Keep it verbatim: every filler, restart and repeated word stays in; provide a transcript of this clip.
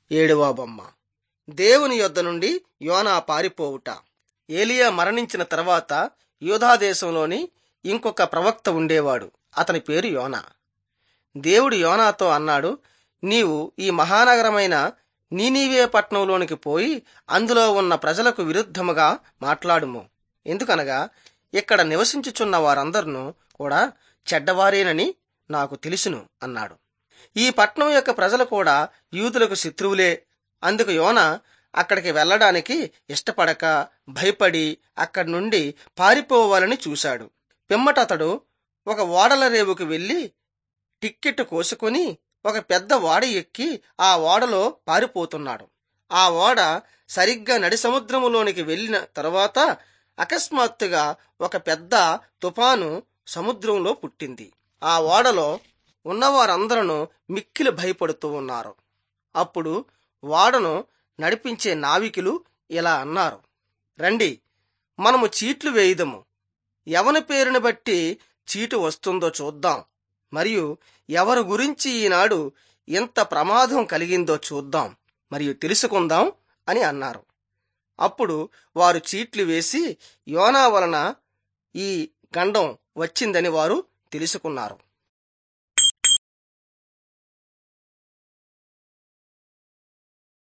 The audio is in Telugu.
ఏడవ బొమ్మ. దేవుని యొద్ద నుండి యోనా పారిపోవుట. ఏలియా మరణించిన తర్వాత యూదాదేశంలోని ఇంకొక ప్రవక్త ఉండేవాడు. అతని పేరు యోనా. దేవుడు యోనాతో అన్నాడు, నీవు ఈ మహానగరమైన నీనీవే పట్టణంలోనికి పోయి అందులో ఉన్న ప్రజలకు విరుద్ధముగా మాట్లాడుము. ఎందుకనగా ఇక్కడ నివసించుచున్న వారందరినూ కూడా చెడ్డవారేనని నాకు తెలుసును అన్నాడు. ఈ పట్టణం యొక్క ప్రజలు కూడా యూదులకు శత్రువులే. అందుకు యోనా అక్కడికి వెళ్ళడానికి ఇష్టపడక భయపడి అక్కడి నుండి పారిపోవాలని చూశాడు. పిమ్మట అతడు ఒక ఓడల రేవుకు వెళ్లి టిక్కెట్టు కోసుకుని ఒక పెద్ద ఓడ ఎక్కి ఆ ఓడలో పారిపోతున్నాడు. ఆ ఓడ సరిగ్గా నడి సముద్రములోనికి వెళ్ళిన తరువాత అకస్మాత్తుగా ఒక పెద్ద తుఫాను సముద్రంలో పుట్టింది. ఆ ఓడలో ఉన్నవారందరూ మిక్కిలి భయపడుతూ ఉన్నారు. అప్పుడు ఓడను నడిపించే నావికులు ఇలా అన్నారు, రండి, మనము చీట్లు వేయుదము. ఎవని పేరుని బట్టి చీటు వస్తుందో చూద్దాం, మరియు ఎవరి గురించి ఈనాడు ఎంత ప్రమాదం కలిగిందో చూద్దాం మరియు తెలుసుకుందాం అని అన్నారు. అప్పుడు వారు చీట్లు వేసి యోనా వలన ఈ గండం వచ్చిందని వారు తెలుసుకున్నారు.